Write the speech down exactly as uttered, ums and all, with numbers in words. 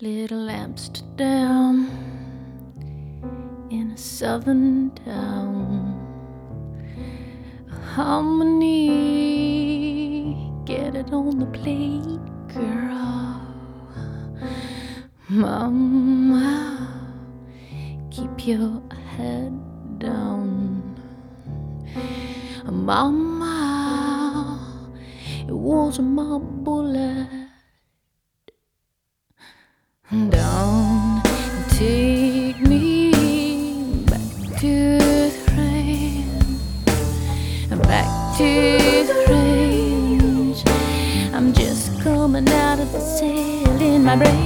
Little Amsterdam in a southern town. Harmony, get it on the plate, girl. Mama, keep your head down. Mama, it wasn't my bullet. Don't take me back to the rain, back to the range. I'm just coming out of the cell in my brain.